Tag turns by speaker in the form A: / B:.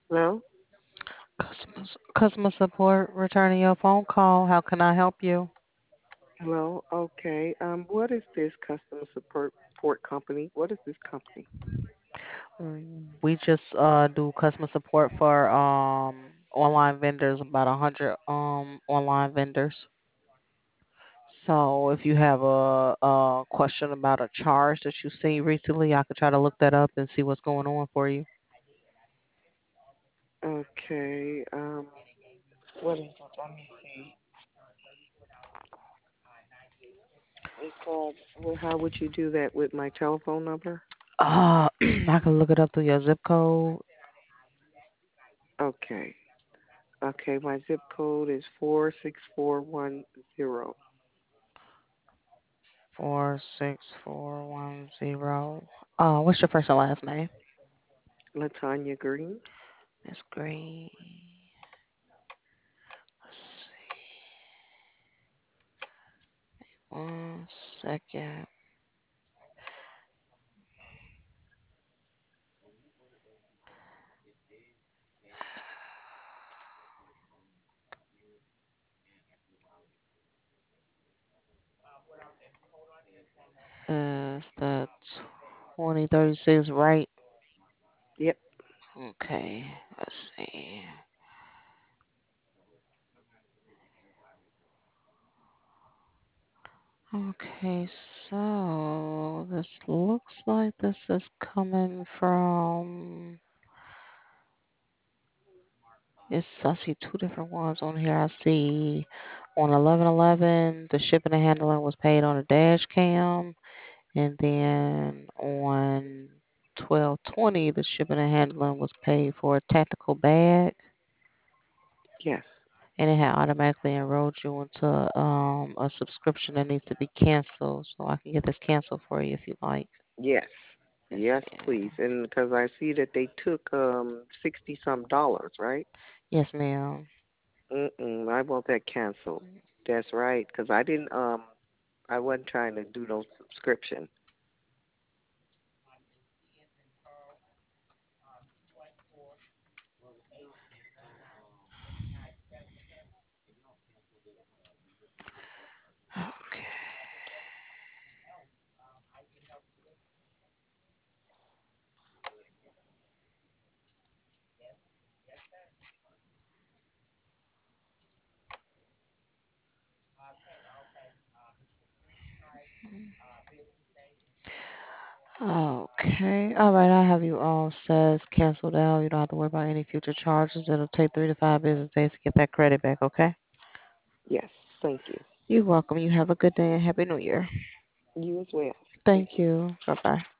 A: Hello?
B: Customer support returning your phone call. How can I help you?
A: Hello? Okay. What is this customer support company? What is this company?
B: We just do customer support for online vendors, about 100 online vendors. So if you have a question about a charge that you see recently, I could try to look that up and see what's going on for you.
A: Okay. What is it? Let me see. Well, how would you do that with my telephone number?
B: I can look it up through your zip code.
A: Okay. Okay, my zip code is 46410.
B: 464110. What's your first and last name?
A: Latanya Green.
B: Miss Green. Let's see. 1 second. Is the 2036 right?
A: Yep.
B: Okay. Let's see. Okay, so this looks like this is coming from. I see two different ones on here. I see on 11/11 the shipping and handling was paid on a dash cam, and then on 12/20 the shipping and handling was paid for a tactical bag,
A: Yes.
B: and it had automatically enrolled you into a subscription that needs to be canceled. So I can get this canceled for you if you like.
A: Yes.
B: Yes,
A: Yes,
B: ma'am.
A: please. And because I see that they took 60 some dollars, right?
B: Yes, ma'am.
A: I want that canceled. That's right, because I wasn't trying to do no subscription.
B: Okay. Okay. All right. I have you all says canceled out. You don't have to worry about any future charges. It'll take 3 to 5 business days to get that credit back. Okay.
A: Yes, thank you.
B: You're welcome. You have a good day and happy New Year.
A: You as well. Thank
B: Thank
A: you.
B: you. Bye bye.